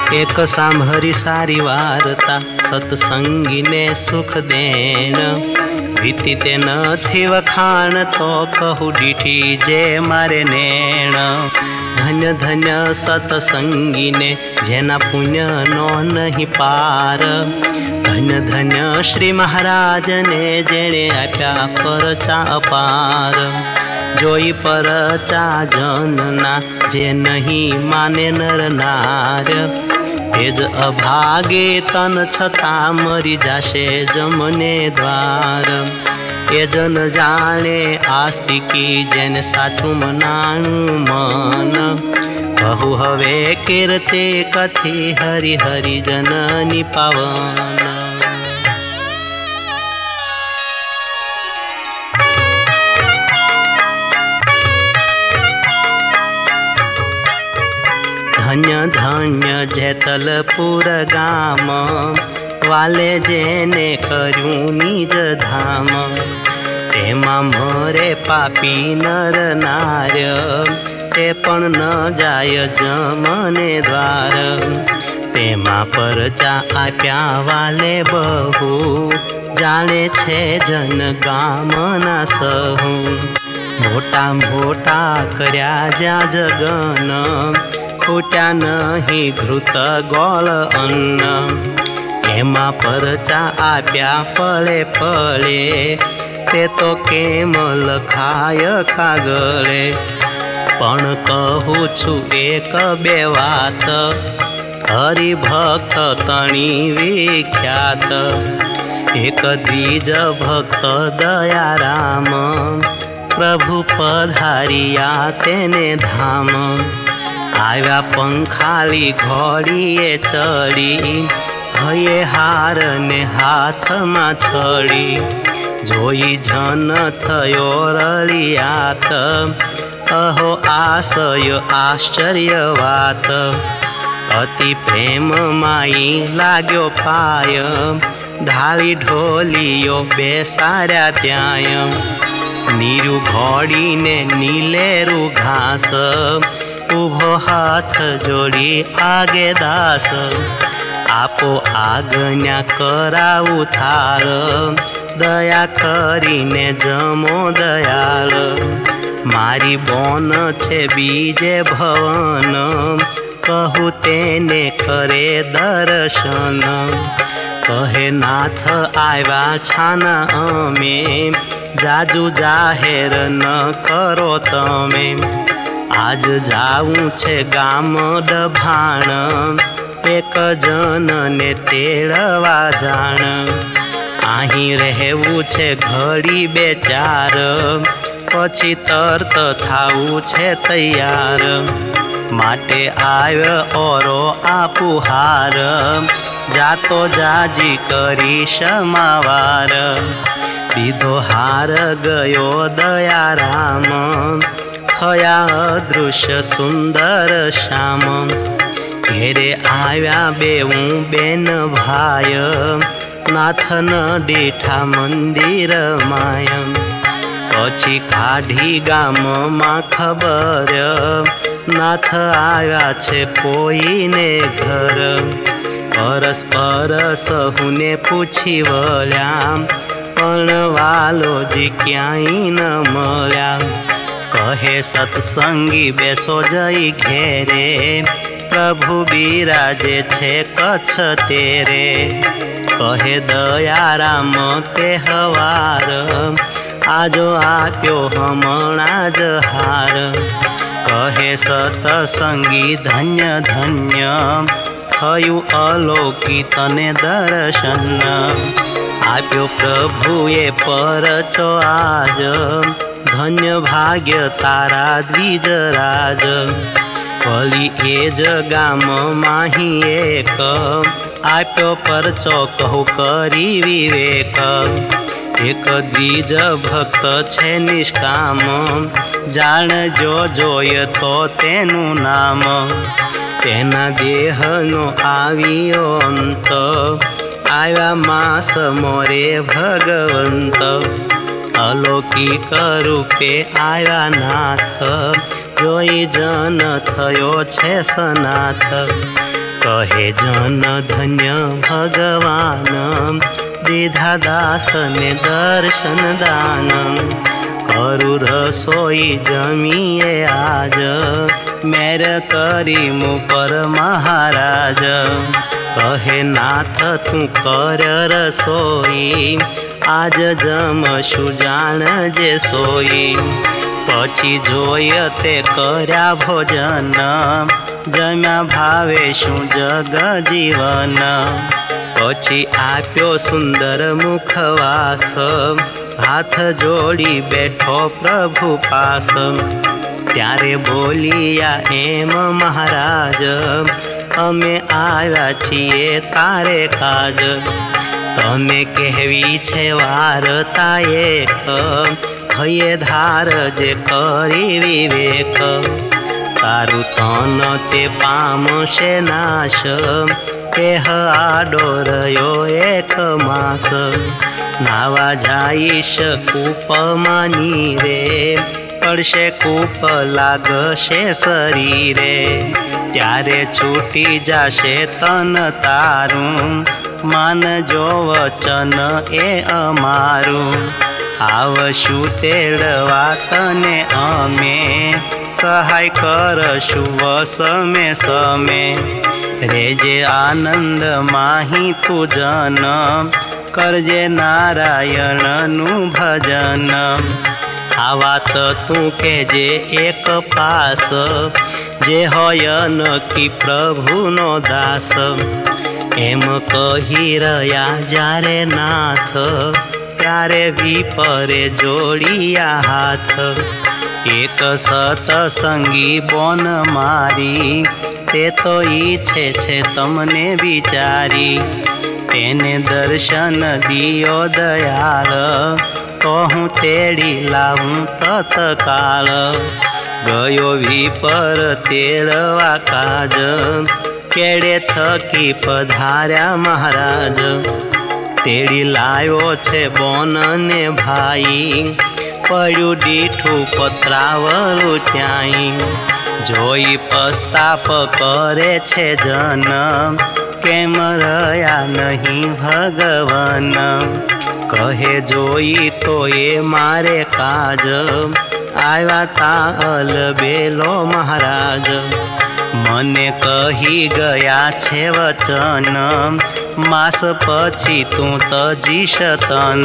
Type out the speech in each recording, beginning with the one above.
एक सांभरी सारी वार्ता सत्संगी ने सुख देण। वीती ते नथी वखाण तो कहूँ डीठी जे मारे नेण। धन्य धन्य सत्संगी ने जेना पुण्य नो नहीं पार। धन्य धन्य श्री महाराज ने जेने आप्या परचा अपार। जोई परचा जनना जे नहीं माने नर नार। तेज अभागे तन छता मरी जाशे जमने द्वार। ए जन जाने आस्तिकी जेने साचू मनाणु मन। कहू हवे कीर्ति कथी हरि हरि जननी पावन। धन्य धन्य जेतलपुर गाम वाले जेने कर्यु निज धाम। तेमा मरे पापी नर नार्य ते पण न जाय जमने द्वार। तेमा परचा आप्या वाले बहु जाने छे जन गामना सहु। मोटा मोटा कर्या ज्या जगन खूट्या नहीं घृत गोल अन्न। एमा परचा आप्या पळे पळे ते तो केम लखाय कागळे। पण कहूँ छु एक बे वात हरिभक्त तणी विख्यात। एक द्विज भक्त दयाराम प्रभु पधारिया तेने धाम। आव्या पंखाली घोड़ीए चढ़ी भये हार ने हाथ में छड़ी। जोई जन थयो रलियात अहो आशय आश्चर्य वात। अति प्रेम माई लाग्यो पाय ढाली ढोलियो बेसार्या त्याय। नीरू घोड़ी ने नीलेरू घास उभो हाथ जोड़ी आगे दास। आपो आज्ञा करावू थार दया करीने जमो दयाल। मारी बोन छे बीजे भवन कहूँ तेने करे दर्शन। कहे नाथ आव्या छाना अमे जाजू जाहेर न करो तमे। आज जाऊँ छे गाम डभाण एक जन ने तेड़वा जाण। आही रहेवू छे घड़ी बेचार पछी तर्त थावू छे तैयार। माटे आव्यो ओरो आपुहार जातो जाजी करी समावार। दीधो हार गयो दयाराम थया अदृश्य सुंदर श्याम। घेरे आव्या बेवू बेन भाय नाथन डीठा मंदिर माय। पछी काढ़ी गाम मां खबर नाथ आव्या छे कोई ने घर। परस्पर सहुने पूछी वल्या पण वालोजी क्यांय न मळ्या। कहे सत्संगी बेसो जई घेरे प्रभु बिराजे छे कच्छ तेरे। कहे दयाराम ते हवार आजो आप्यो हमणा ज हार। कहे सत्संगी धन्य धन्य थयु अलौकिक तने दर्शन। आप्यो प्रभुए परचो आज धन्य भाग्य तारा द्विजराज। पली एज गाम माही एक आप्यो परचो कहू करी विवेक। एक द्विज भक्त छे निष्काम जाण जो जोय तो तेनु नाम। तेना देहनो आवियो अंत आव्या मास मोरे भगवंत। अलौकिक रूपे आव्या नाथ जोई जन थयो छे सनाथ। कहे जन धन्य भगवान दीधा दास ने दर्शन दान करु रसोई जमीए आज मेर करी मुपर महाराज कहे नाथ तू कर रसोई आज जमशु जान जे सोई पछी जोय ते कर्या भोजन जम्या भावे शू जग जीवन पछी आप्यो सुंदर मुखवास हाथ जोड़ी बैठो प्रभु पास त्यारे बोलिया एम महाराज अमे आव्या छीए तारे काज तमे कहवी छे वार्ता एक हये धार जे करी विवेक तारु तन ते पामशे नाश केह आडो रह्यो एक मास नावा जाईश कूपमां नीरे पड़शे कूप लागशे शरीरे त्यारे छूटी जाशे तन तारुं मानजो वचन ए अमारू आवशु तेड़वा तने अमे सहाय करशु वसमे समे रेजे आनंद माही तू जन करजे नारायण नु भजन आ वात तू केजे एक पास जे होय नक्की प्रभु नो दास एम कही रया जारे नाथ त्यारे विपरे जोड़िया हाथ एक सतसंगी बोन मारी ते तो ईच्छे छे तमने विचारी तेने दर्शन दियो दयाल तो हूँ तेड़ी लाऊं तत्काल गयो विपर तेड़वा काज केड़े थकी पधार्या महाराज तेड़ी लायो छे बोन ने भाई पड़्यू डीठू पत्रावलू त्याई जोई पस्ताप करे छे जन केम रया नहीं भगवान कहे जोई तो ये मारे काज आव्या ता अलबेलो महाराज मने कही गया छे वचन मास पछी तू तजीश तन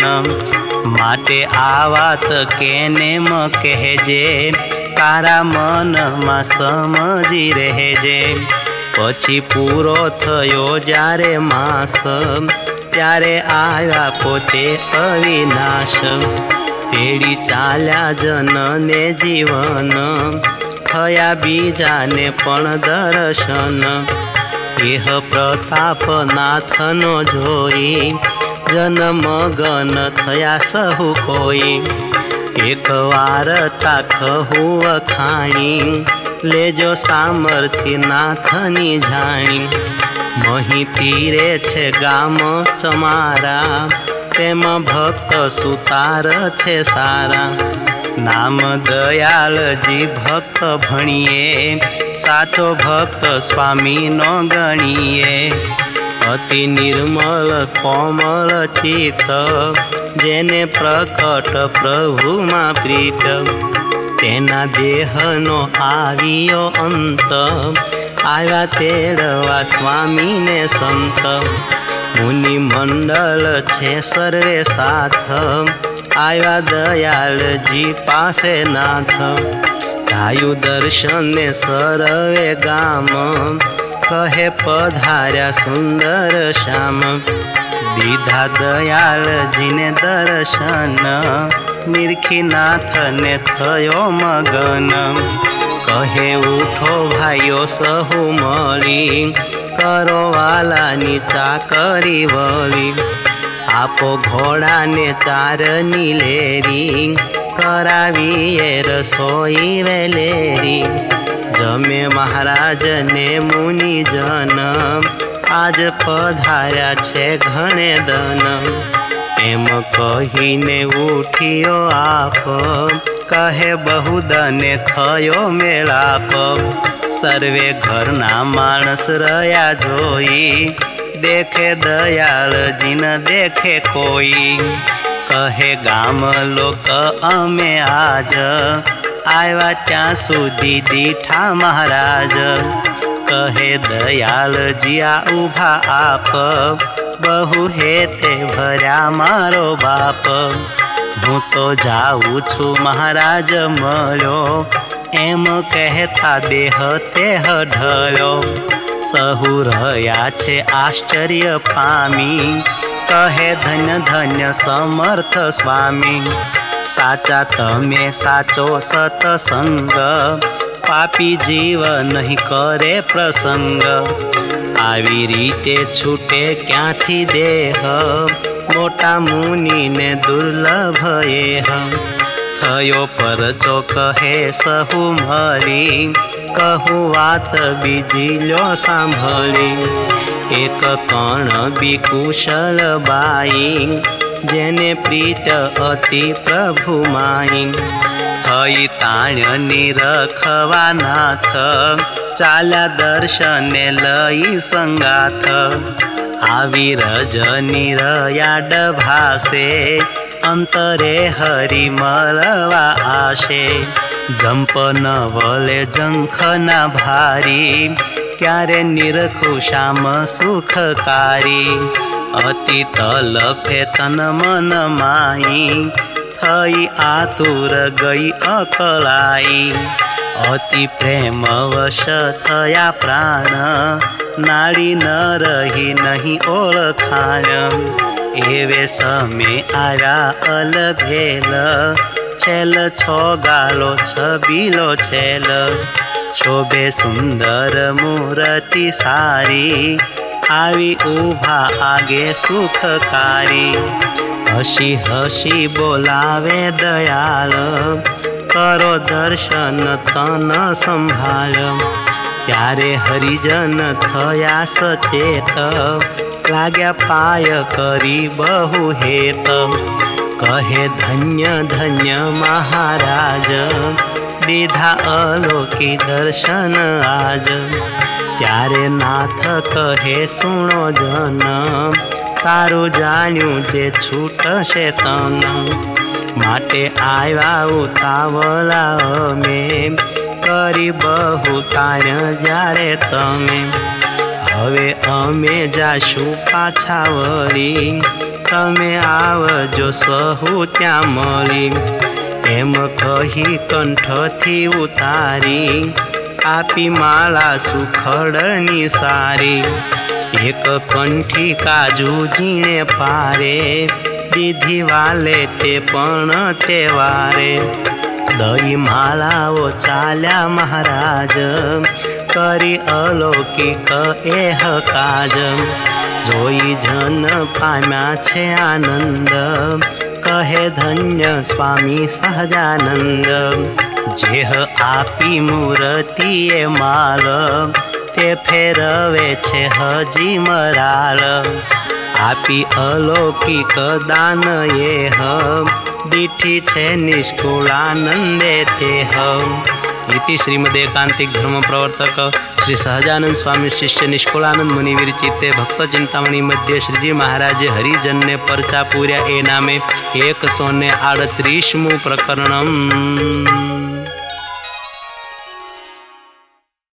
माटे आ वात केने म कहेजे तारा मन मा समजी रहेजे पछी पूरो थयो जारे मास त्यारे आव्या पोते अविनाश तेड़ी चाल्या जनने जीवन थया बीजाने पण दर्शन एह प्रताप नाथनो जोई जन मगन थया सहु कोई एक वार्ता कहू अखाणी लेजो सामर्थी नाथनी जाणी मही तीरे छे गाम चमारा तेम भक्त सुतार छे सारा नाम दयाल जी भक्त भणिए साचो भक्त स्वामी नो गणिए अति निर्मल कोमल चित्त जेने प्रकट प्रभु मा प्रीत तेना देहनो आवियो अंत आव्या तेड़वा स्वामी ने संत मुनि मंडल छे सर्वे साथ आव्या दयाल जी पासे नाथ धायु दर्शन ने सर्वे गाम कहे पधार्या सुंदर श्याम दीधा दयाल जी ने दर्शन निरखी नाथ ने थयो मगन कहे उठो भाइयो सहु मळी करो वालानी चाकरी वळी आपो घोड़ा ने चारनी लेरी करावीए रसोई वेलेरी जमे महाराज ने मुनि जन आज पधार्या छे घणे दन एम कहीने उठियो आप, कहे बहुदने थयो मेलाप। सर्वे घरना माणस रया जोई, देखे दयाल जी न देखे कोई। कहे गाम लोक अमे आज, आव्या त्या सुधी दीठा महाराज। कहे दयाल जिया उभा आप, बहु हेते भर्या मारो बाप। हूँ तो जाऊँ छू महाराज मळ्यो, एम कहता देह तेह ढळ्यो। सहु रह्या छे आश्चर्य पामी, कहे धन्य धन्य समर्थ स्वामी। साचा तमे साचो सतसंग, पापी जीव नहीं करे प्रसंग। आवी रीते छूटे क्यांथी देह, मोटा मुनि ने दुर्लभ एह। थयो परचो कहे सहु मळी, कहूँ वात बीजी लो सांभळी। एक कण बी कुशल बाई, जेने प्रीत अति प्रभु माई। थई ताण्यनी रखवा नाथ, चाल्या दर्शने लई संगाथ। आवी रजनी रया डभासे, अंतरे हरि मळवा आशे। जंप न वले जंखना भारी, क्यारे निरखु श्याम सुखकारी। अति तलफे तन मन माई, थई आतुर गई अकलाई। अति प्रेम वश थया प्राण, नाड़ी न रही नहीं ओळखाण। एवे समय आव्या अलभेल, छेल छो गालो छबीलो छेल। शोभे सुंदर मूर्ति सारी, आवी उभा आगे सुखकारी। हसी हसी बोलावे दयाल, करो दर्शन तन संभाल। त्यारे हरिजन थया सचेत, लाग्या पाय करी बहु हेत। कहे धन्य धन्य महाराज, दीधा अलोकी दर्शन आज। त्यारे नाथ कहे सुनो जन, तारू जाण्यू जे छूटशे तन। माटे आव्या उतावला अमे, करी बहु ताण्य ज्यारे तमे। हवे अमे जाशु पाछा वળી, तमे आवजो सहु त्या मળી। एम कही कंठथी उतारी, आपी माला सुखड़नी सारी। एक कंठी काजू जीणे पारे, दीधी वाले ते पण तेवारे। दही मालाओ चाल्या महाराज, करी अलौकिक एह काज। जोई जन पाम्या छे आनंद, कहे धन्य स्वामी सहजानंद। जेह आपी मूर्तिए माल, ते फेरवे छे हजी मराल। आपी अलौकिक दान एह, दीठी छे निष्कुलानंदे तेह। इति श्रीमदेकांतिक धर्म प्रवर्तक श्री सहजानंद स्वामी शिष्य निष्कुलानंद मुनि विरचिते भक्त चिंतामणि मध्ये श्रीजी महाराजे हरिजन ने परचा पूर्या ए नामे 138 प्रकरणम।